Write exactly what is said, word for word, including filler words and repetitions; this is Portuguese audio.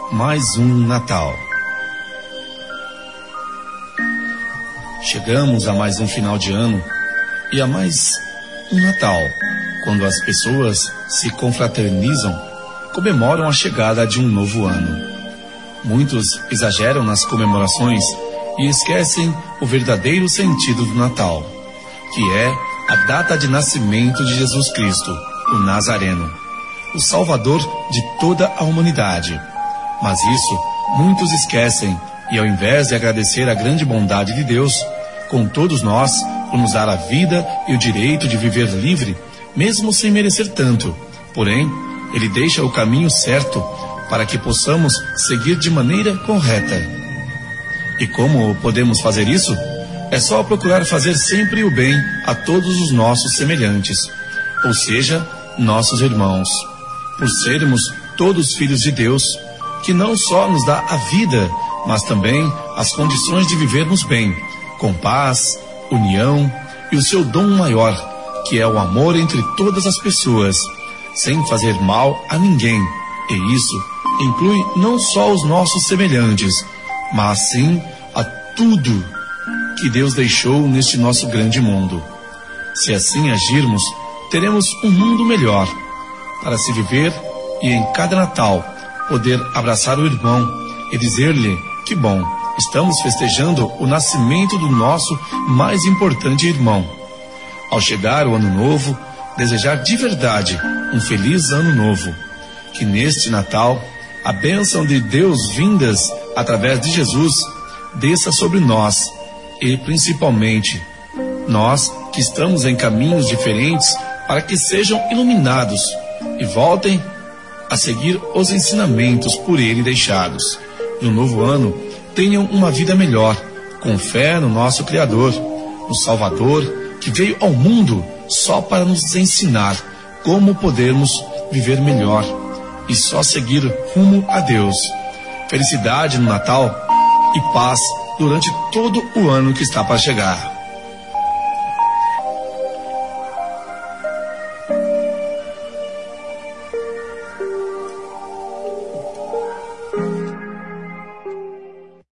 mais um Natal. Chegamos a mais um final de ano e a mais um Natal, quando as pessoas se confraternizam, comemoram a chegada de um novo ano. Muitos exageram nas comemorações e esquecem o verdadeiro sentido do Natal, que é a data de nascimento de Jesus Cristo, o Nazareno, o Salvador de toda a humanidade. Mas isso muitos esquecem e, ao invés de agradecer a grande bondade de Deus com todos nós por nos dar a vida e o direito de viver livre, mesmo sem merecer tanto, porém, Ele deixa o caminho certo para que possamos seguir de maneira correta. E como podemos fazer isso? É só procurar fazer sempre o bem a todos os nossos semelhantes, ou seja, nossos irmãos, por sermos todos filhos de Deus, que não só nos dá a vida, mas também as condições de vivermos bem, com paz, união e o seu dom maior, que é o amor entre todas as pessoas, sem fazer mal a ninguém. E isso inclui não só os nossos semelhantes, mas sim a tudo que Deus deixou neste nosso grande mundo. Se assim agirmos, teremos um mundo melhor para se viver e em cada Natal poder abraçar o irmão e dizer-lhe que bom, estamos festejando o nascimento do nosso mais importante irmão. Ao chegar o ano novo, desejar de verdade um feliz ano novo. Que neste Natal, a bênção de Deus vindas através de Jesus desça sobre nós e principalmente nós que estamos em caminhos diferentes, para que sejam iluminados e voltem a seguir os ensinamentos por Ele deixados. No novo ano, tenham uma vida melhor, com fé no nosso Criador, no Salvador, que veio ao mundo só para nos ensinar como podermos viver melhor e só seguir rumo a Deus. Felicidade no Natal e paz durante todo o ano que está para chegar.